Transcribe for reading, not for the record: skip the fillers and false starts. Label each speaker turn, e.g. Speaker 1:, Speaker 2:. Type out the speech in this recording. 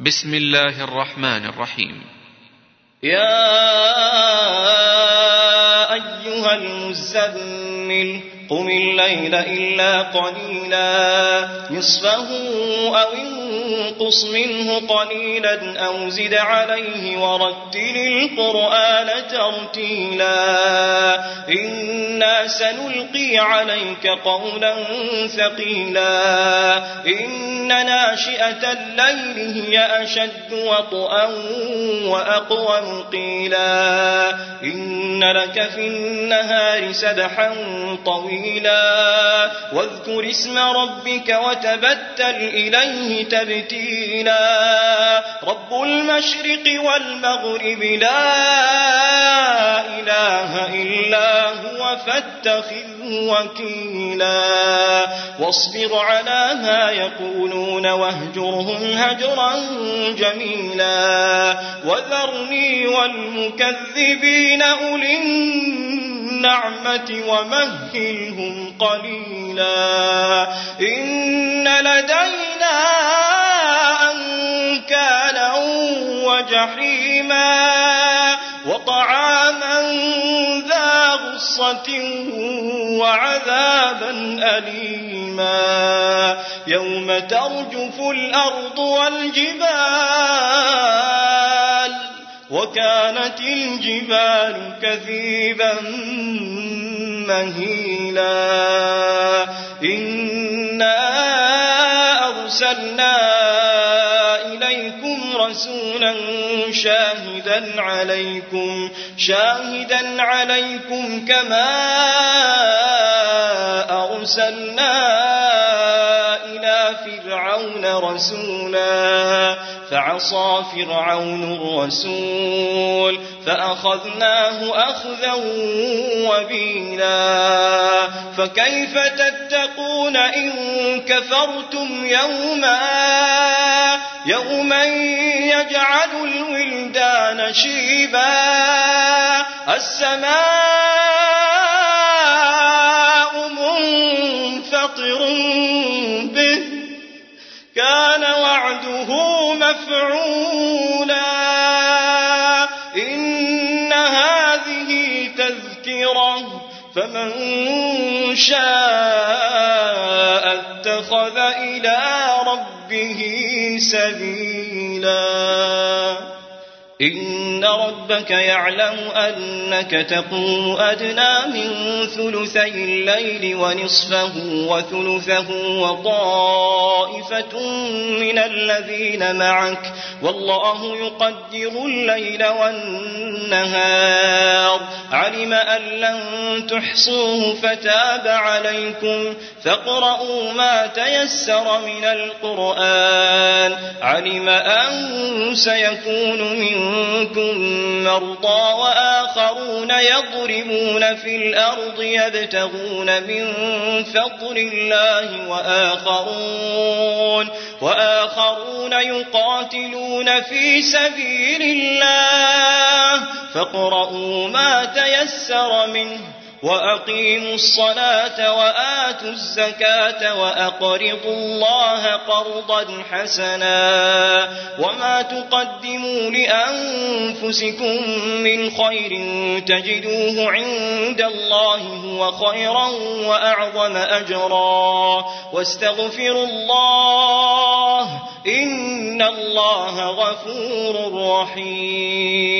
Speaker 1: بسم الله الرحمن الرحيم.
Speaker 2: يا أيها المزمل قم الليل إلا قليلا نصفه أو انقص منه قليلا أو زد عليه ورتل القرآن ترتيلا إنا سنلقي عليك قولا ثقيلا إن ناشئة الليل هي أشد وطئا وأقوم قيلا إن لك في النهار سبحا طويلا واذكر اسم ربك وتبتل إليه تبتيلا رب المشرق والمغرب لا إله إلا هو فاتخذه وكيلا واصبر على ما يقولون واهجرهم هجرا جميلا وذرني والمكذبين أولي النعمة ومهلهم قليلا إن لدينا أنكالا وجحيما وطعاما ذا غصة وعذابا أليما يوم ترجف الأرض والجبال وكانت الجبال كثيبا مهيلا إنا أرسلنا إليكم رسولا شاهدا عليكم كما أرسلنا إلى فرعون رسولا فعصى فرعون الرسول فأخذناه أخذا وبيلا فكيف تتقون إن كفرتم يوما يجعل الولدان شيبا السماء منفطر به كان وعده مفعولا إن هذه تذكرة فمن شاء اتخذ إلى ربه سبيلا إن ربك يعلم أنك تقوم أدنى من ثلثي الليل ونصفه وثلثه وطائفة من الذين معك والله يقدر الليل والنهار علم أن لن تحصوه فتاب عليكم فاقرؤوا ما تيسر من القرآن علم أن سيكون منكم مرضى وآخرون يضربون في الأرض يبتغون من فضل الله وآخرون يقاتلون في سبيل الله فاقرؤوا ما تيسر منه وأقيموا الصلاة وآتوا الزكاة وأقرضوا الله قرضا حسنا وما تقدموا لأنفسكم من خير تجدوه عند الله هو خيرا وأعظم أجرا واستغفروا الله إن الله غفور رحيم